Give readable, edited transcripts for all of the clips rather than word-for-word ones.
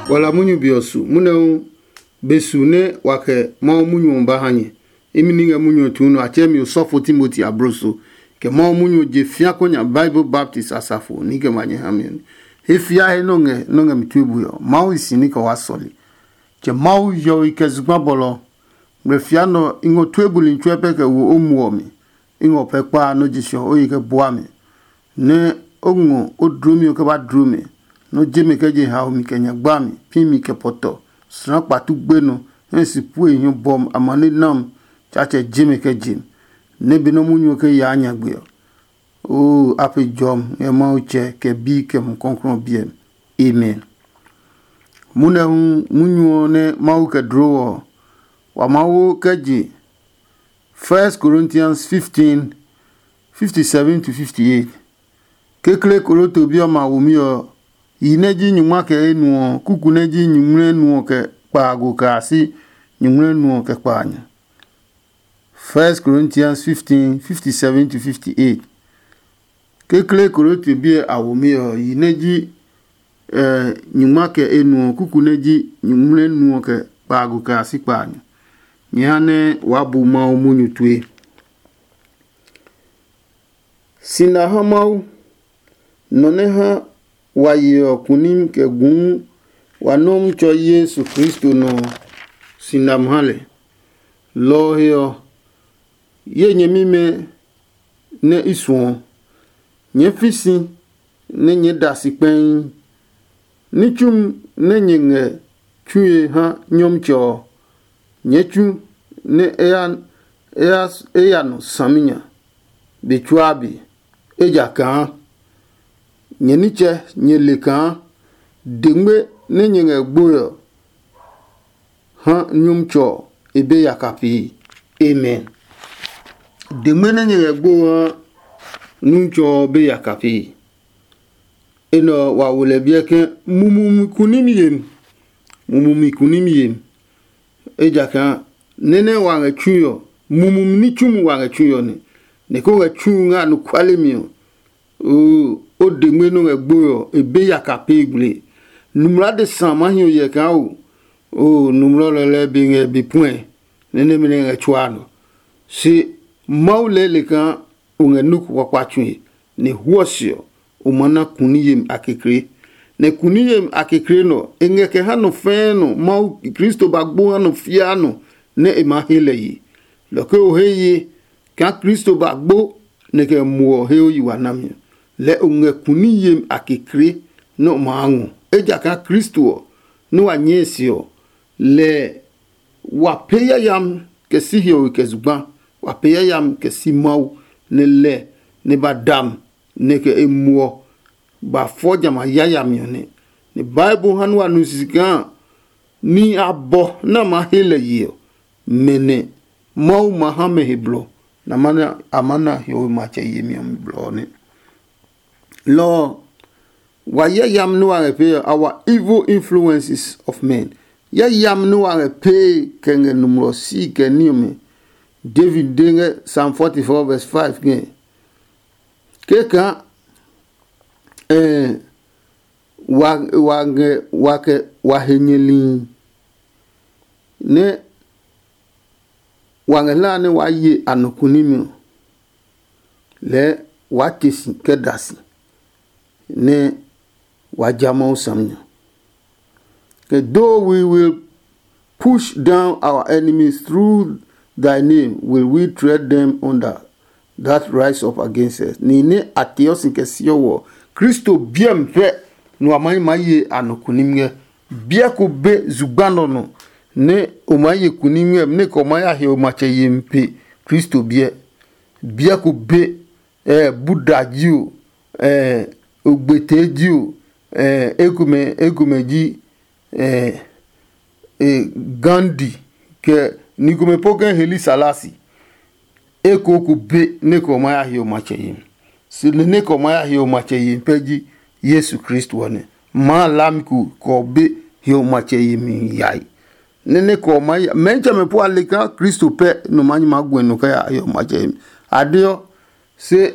wala munyu biosu mune besu ne wake ma munyu mba hanye imininga munyu tunu achemi usofo Timothy abroso ke ma munyu je fia konya Bible Baptist asafo ni ke manye hamen efia he nonge mtubu yo ma isini ko wasoli ke ma yo ikezugba bolo refia no ingo twebuli ntwepe ke wo omuomi ingo pepa no jisho oyike boami ne ongo odrumi ke ba drumi no jeme ke je ha omi kenya gbami pimi ke poto sna patu gbeno ensi pu ehun bom amane nam chache jeme ke jim ne bino munyu ke ya anya gbe o ape jom e ma uche ke bi ke mkonkron bien amen munyu ne ma u ke draw wa ma u ke ji 1 Corinthians 15:57 to 58 kekle koroto bi o ma wo mi o ineji nyuma ke enu kuku neji nyumre nu ke pago ka si nyumre nu ke panya 1 Corinthians 15:57 to 58 kekle koroto bi awomi o ineji nyuma ke enu kuku neji nyumre nu ke pago ka si panya nyane wabu ma omunyu tue sina hamau noneha wayo kunim ke gun wanom cho Yesu Kristo no sinamhale lohio ye nyemime ne isuo nye fisi ne nye dasipen ni chum ne nyenge chuye ha nyomcho nye chu ne eya no saminya bechuabi ejaka nyeniche nyeleka dengbe ne nyenge gboyo ha nyumcho ebe yakapi amen dengbe ne nyenge gboyo nyumcho be yakapi eno wa wole bieke mumumi kunimiyem ejaka nene wange chuyo mumumi ni chumu wange chuyo ne ko ga chunga no kwalemio o dengbe no egboyo ebe yakape igble numra de sama hiyo ye ka o numra le binge bi point nene mene chwano si maule le kan unge nuku kwa kwatwe ne huosio o mana kuniyem akekre ne kuniyem akekre no engeke hano feno mau Kristo bagbo hano fiano ne emahele yi loke o heye ka Kristo bagbo ne ke muo heyo yi wanamyo le unge kuniyem akekre no maangu ejaka Kristo no wanyesio le wapeya yam ke sihio ke zuba wapeya yam ke simau ne le ne badam ne ke emuo ba foja ma yayam yone ne Bible hanu anusika ni abo na mahele yio mene mau mahame heblo na mana amana yo mache yemi amblo ne Lord, why yam no repair our evil influences of men. Ya yam no repair kenge numero 6 ke niome. David denge Psalm 44 verse 5 gen. Keka wahenyeli ne wangela ne waye anokunimi le watesi kedasi ne wajama usamnya. Though we will push down our enemies through thy name, will we tread them under that rise up against us. Ni ne atios nke siyo Kristo biempe no amai maye anokunimye bia ko be zugano no ne omaye kunimye ne ko maya he omache yempe Kristo bia ko be Buddha jiu ogbetejiu ekumeji Gandhi ke nikome poken heli salasi eko ku be ne ko maya he omache yem si ne ko maya he omache yem peji Yesu Kristo wane ma lamku ko be he omache yem yai ne ko maya mencha me po aleka Kristo pe no manyi magwen no ka he omache yem adio se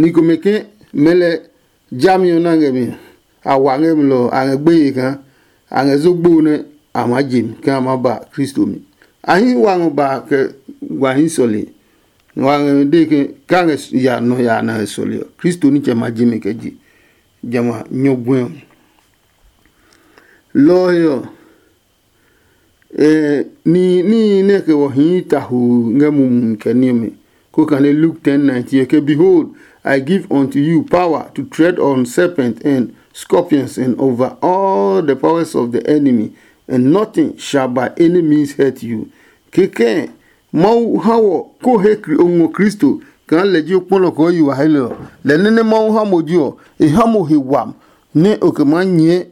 nikomeke mele jamio nangemi awangem lo angbe kan angezogbo ne amajim kama ba Kristo mi ahi wangu ba ke wahin soli wangu de ke kange ya no ya na soli Kristo ni chama jimi ke ji jama nyogwen loyo ni ne ke wahin tahu ngemu kenime ko kan Luke 10:19 ke behold I give unto you power to tread on serpents and scorpions and over all the powers of the enemy, and nothing shall by any means hurt you. Keke mau hawo ko hekri ongo Kristo kan leji opolo ko yi wa hele le nene mau ha mojo e ha mo hewam ne okemanye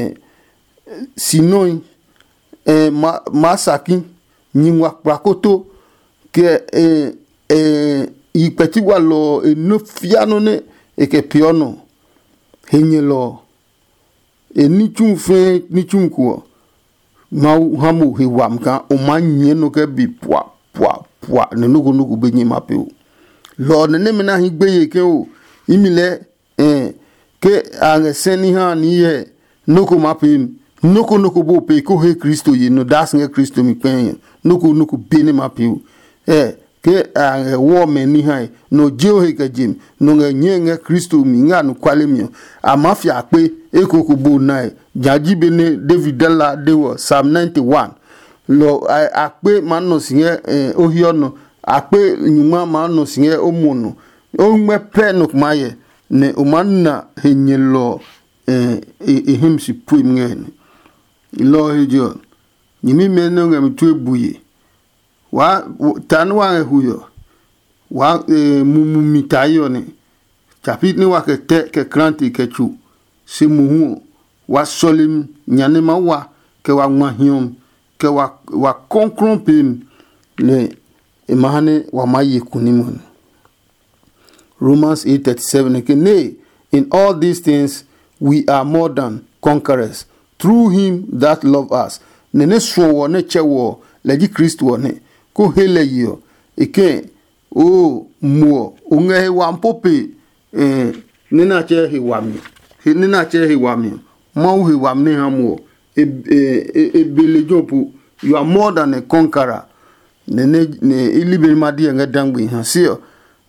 sinoi masaki nyinwa prakoto ke ipeti wa lo eno fiano ne eke piono henye lo eni chumfe ni chumko ma hamu hewam ka o manye no ke bi pwa ne nugu benyi mapeo lo ne me na higbe ke o imile ke angeseni ha ni ye nuku mapim nuku bo pe ko he Kristo ye no das nge Kristo mi pen nuku bene mapeo ke wo meni hai no jeo he kajim no nge Kristo mi nga no kwale mi amafia pe ekokubu nai jaji bene David la dewo Psalm 91 lo akpe mano singe ohiono akpe nyuma mano singe omono o mepe no maye ne omanna henyelo himsi puim ngene lo hijo nyimi meno ngam tuebuye wa tanwa huyo wa mumitayo ne chapit ni wa ke kranti ke chu si muhu wa solim nyanema wa ke wa mahiom ke wa konkron pim le emahane wa maye kunimun. Romans 8:37 ke nay, in all these things we are more than conquerors through him that love us. Nene so ne chewo leji Kristo ne ko hele yo eke o mo unge wa mpope nina che he wami ma he wami ha mo ebele jopu. You are more than a conqueror. Ne ilibel madi nga dangbi ha sio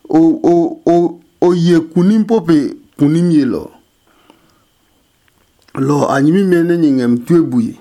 o ye kunim pope kunim yelo lo anyimi mene nyingem tuebuye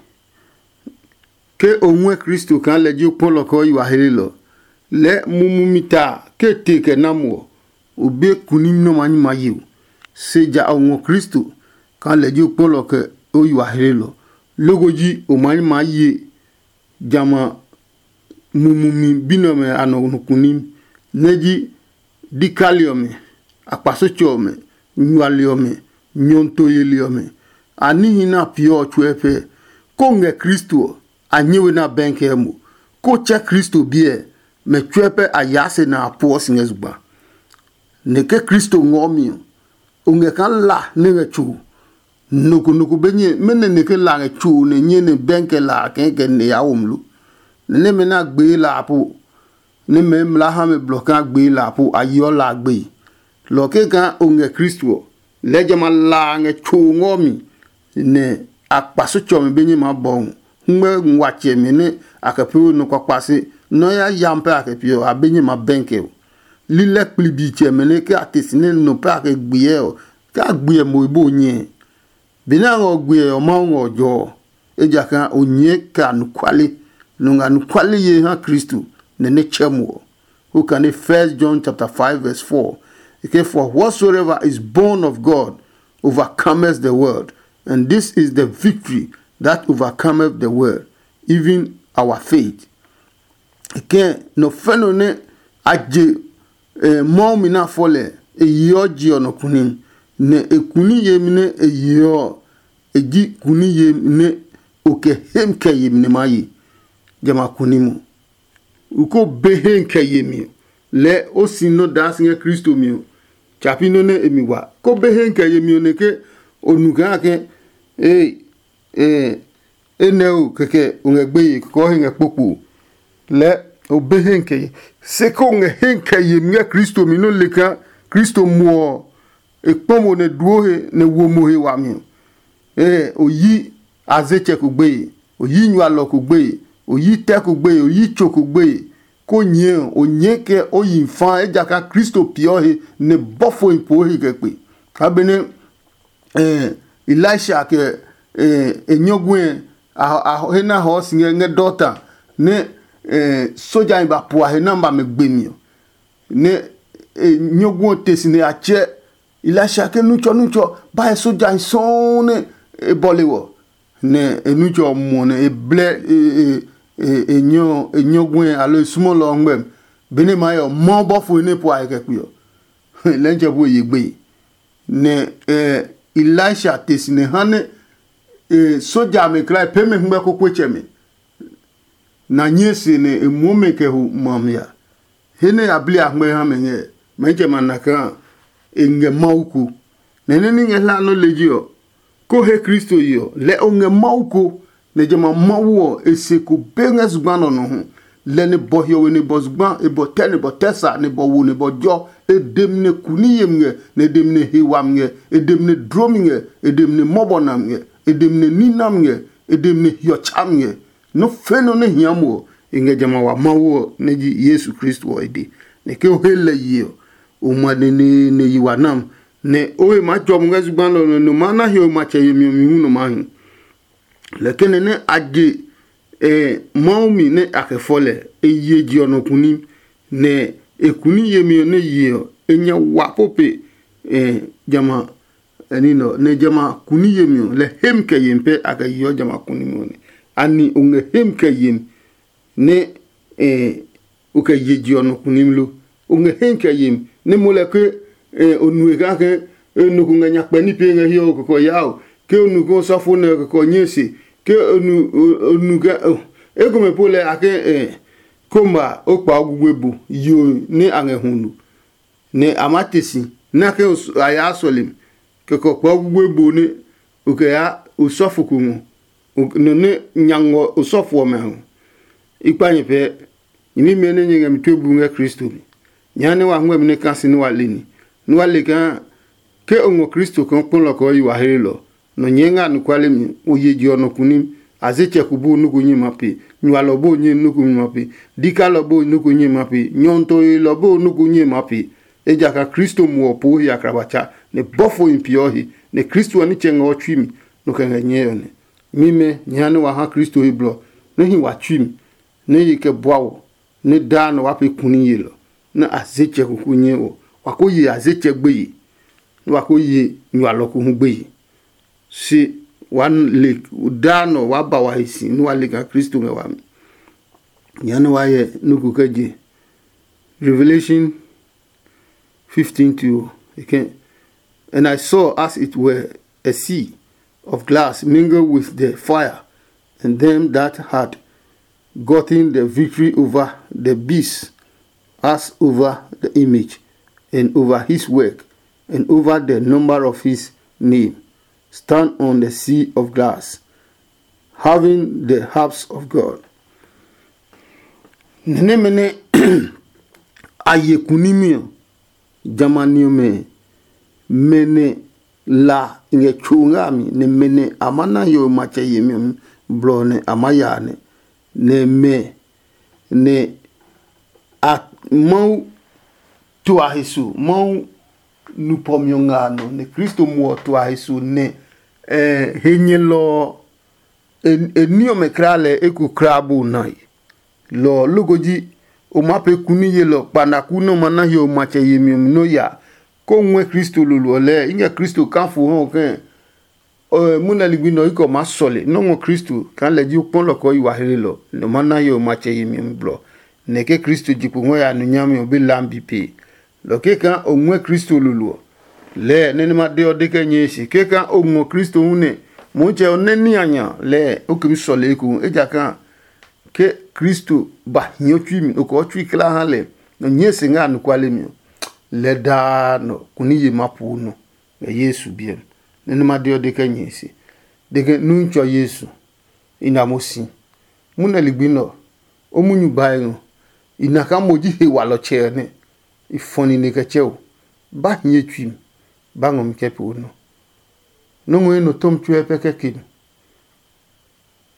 ke onwe Kristo kan leji opolo ko yi wa helelo le mumumita ke teke namo obe kunim no mani mayu seja onwo Kristo kan leji opolo ke o yi wa helelo logoji o mani maye jama mumumi binome ano kunim neji dikaliome akpasochome nyaliome nyontoyeliome anihi na pio chwepe konge Kristo anyewe na benke mu ko che Kristo bie me chwepe ayase na apo singezuba neke Kristo ngomi unge kan la nenge chu nuku benye mene neke la nge chu ne nyene benke la kenke ne yaumlu ne me na gbe la apo ne me mla ha me bloka gbe la apo ayo la gbe lo ke kan unge Kristo leje ma la nge chu ngomi ne akpaso chome benye ma bon ngbe nwache mene akapu no kwapase no ya yampe akapio abenye ma benke lile plibi che mene ke atesine no pa ke gbiye o ka gbiye mo ibo nye bina ngo gbiye o ma ngo jo eja kan onye ka no kwale nunga no kwale ye ha Kristo ne ne chemo who can 1 John chapter 5:4 okay, for whatsoever is born of God overcometh the world, and this is the victory that overcometh the world, even our faith. Okay, no phenone aje momi na fole eyoji ono kunim ne ekuni yemne eyo eji kuni yemne oke hemke yemne mayi jama kunimu uko behenke yemi le osino dasinge Kristo mi chapino ne emiwa ko behenke yemi oneke onuga ke eneu keke ungegbe ko hinge popo le obehenke se ko ngehenke yemi Kristo mi no leka Kristo mo ekpomo ne duohe ne womohe wa mi oyi azeche kugbe oyi nyalo kugbe oyi te kugbe oyi chokugbe ko nye onye ke oyi fan ejaka Kristo piohe ne bofo impohi kepe abene Elisha ke enyogwen a hena ho singe nge dota ne soja ba po hena ba megbemio ne nyogwen tesine ache Elisha ke nucho ba soja sone bolewo ne enucho mo ne eble enyogwen alo sumo lo ngbem bene mayo mo bofo ne po akepe yo lenje bo yegbe ne Elisha tesine hane soja me krai peme hmbe ko kwecheme na nyese ne emume ke hu mamya hene abli ahme ha menye menje manaka enge mauku nene ni ngela no legio ko he Kristo yo le onge mauku ne jema mawo eseko bengas gbano no hu le ne bohyo we ne bosgban e botene botesa ne bowo ne bojo edem ne kuniyemnge ne dem ne hiwamnge edem ne dromnge edem ne mobonamnge edem ne ninamnge edem ne hiochamnge no feno ne hiamo inge jama wa mawo ne ji Yesu Kristo wa ide ne ke ohele yio uma ne yiwanam ne owe ma jom ngazgban no mana hio ma cheyemi no mahin lekene ne aje maumi ne akefole eyeji onokuni ne ekuni yemi ne yio enya wapope jama enino ne jama kuni yemi le hemke yempe akayo jama kuni mone ani unge hemke yem ne uke yeji onokuni mlo unge hemke yem ne moleke onuega ke nukunga nyakpe ni pe ngehio ko yao ke onugo safo ne ko nyesi ke onuga egome pole ake komba okpa ogugbebu yo ni angehunu ne amatesi na ke aya solim ke ko pa ogugbebu ni oke ya osofuku mu no ne nyango osofo me ipanye pe ni mene nyenge mtobu nga Kristo bi nyane wa ngwe ne kansi ni walini ni walika ke ongo Kristo kon polo ko yi wa helo no nyenga nukwale mi oyeji onokunim azeche kubu nuku nyimapi nyalobo nyi nuku nyimapi dikalobo nuku nyimapi nyonto lobo nuku nyimapi ejaka Kristo muopo ya krabacha ne bofo impiohi ne Kristo ani chenga ochimi nukenga nyeyone mime nyane wa ha Kristo iblo no hi wa chimi ne yike bwawo ne dano wapi kuniyelo na azeche kukunyewo wakoyi azeche gbeyi wakoyi nyaloku hugbeyi si wan le dano waba wa hisi nuwa lega Kristo ngewami nyano waye nuku keje Revelation 15:2 okay. And I saw as it were a sea of glass mingled with the fire, and them that had gotten the victory over the beast, as over the image, and over his work, and over the number of his name, stand on the sea of glass, having the harps of God. Nenemene ayekunimio jamanio mene la nge chungami ne mene amana yo mache yemi blone amayane ne me ne at mau tua Jesu mau nupomyongano ne Kristo mo tua Jesu ne henyelo enio mekrale eku krabu nai lo lugoji o mape kuniye lo panakuno mana yo mache yemi no ya ko nwe Kristo lulu ole inga Kristo kanfu hon ke muna ligbino iko masole no mo Kristo kan leji pon loko iwa helelo no mana yo mache yemi blo ne ke Kristo jipu ngo ya no nyame obi lambi pe lo ke kan o nwe Kristo lulu le nene ma de odeke nyesi ke kan o mo Kristo hune mo che oneni anya le o kimi sole ku eja kan ke Kristo ba nyotwi o ko twi kla hale no nyesi nga no kwale mi le da no kuniye mapu no Yesu bien nene ma de odeke nyesi de nuncho Yesu ina mosi muna ligbino o munyu bai no ina ka moji he walo che ne ifoni ne ka chew ba nyetwi ba ngom kepe no no ngwe no tom twe peke kin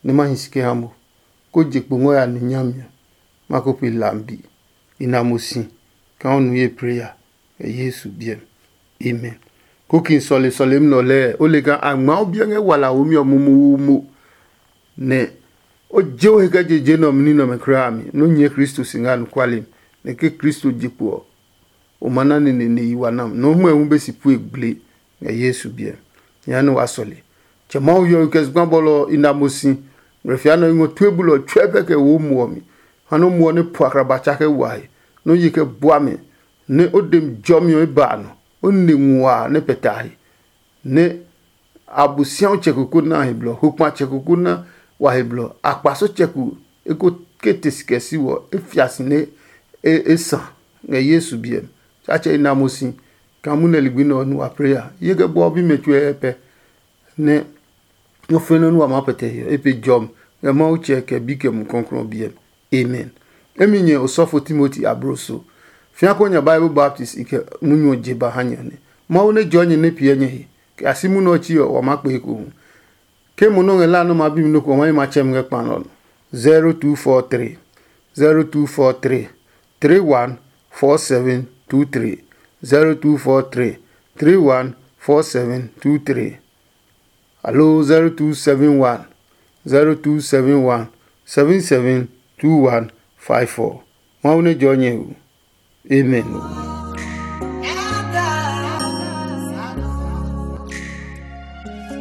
ne mahisike hamo ko jekpo ngo ya nyamia mako pe lambi inamosi kan onu ye prayer Yesu bien amen ko kin sole mnole o le gan agma obi nge wala omi omumu ne o jewo heka jeje no mni no mekrami no nye Kristo singa no kwalim ne ke Kristo jekpo o mana ne yiwanam no mu ehun besi pu egle Yesu bien ya no wasole chema o yo kesgba bolo inamosi refiano ngo twebulo twebeke wo muomi hano muo ne puakrabacha ke wai no yike boame ne odem jomio ibano onni nwa ne petahi ne abusian chekuku na heblo hukma chekuku na wa heblo akpaso cheku eko ketesikesi wo efiasi ne esa nge Yesu bien chache inamosi kamune ligbino nu prayer yeke bo bi metwe epe ne no feno nu amapete epe jom e ma uche ke bike mu konkron bien amen eminye osofo Timothy Abroso fiakonya Bible Baptist ike munyo jeba hanyane ma one jonye ne pienye ke asimu no chi o makpe ko ke muno ngela no mabim no ko ma chem nge panon 0243 314723 0243 314723 Hello 0271 772154 maune jonye amen